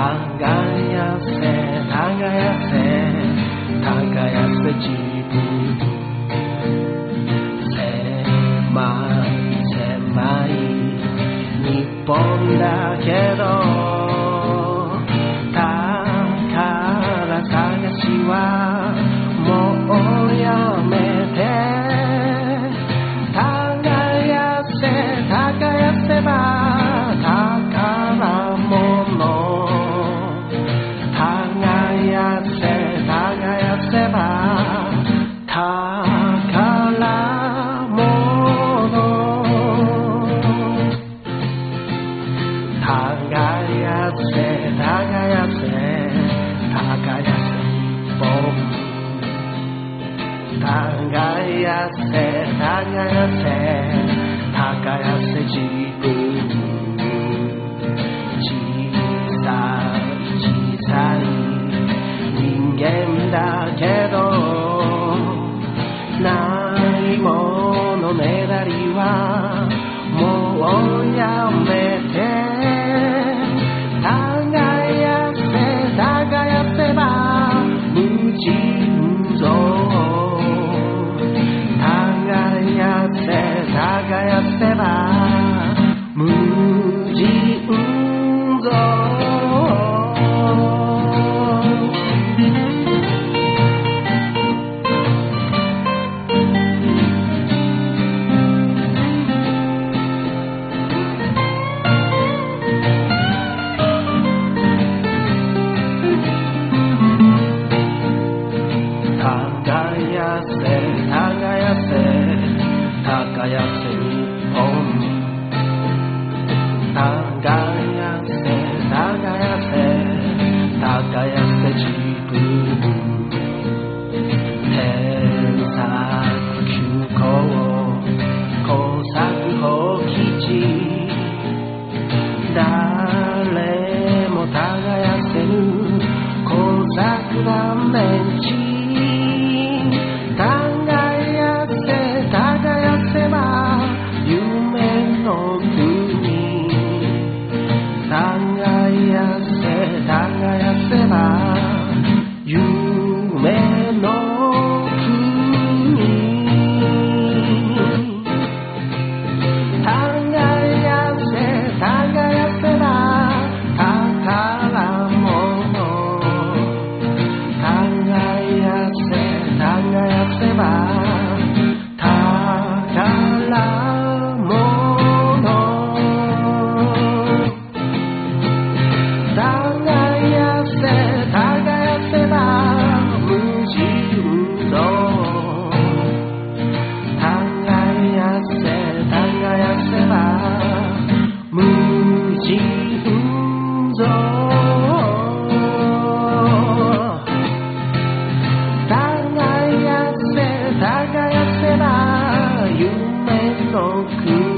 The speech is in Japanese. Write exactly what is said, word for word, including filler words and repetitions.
耕せ耕せ耕せ自分狭い狭い日本だけど宝探しはもうやめて耕せ耕せば宝物耕せ耕せば宝物耕せ耕せ耕せ一本耕せ耕せ耕せ自分小さい小さい人間だけどないものねだりはもうやめて耕せ耕せば無尽蔵耕せ耕せば無尽蔵耕せ耕せ耕せ日本耕せ耕せ耕せ自分添削休校工作放棄地誰も耕せぬ工作断面地耕せ耕せば夢の国耕せ耕せば夢の国耕せ耕せば宝物耕せ耕せば宝物耕せ耕せば無尽蔵耕せ耕せば無尽蔵耕せば夢の国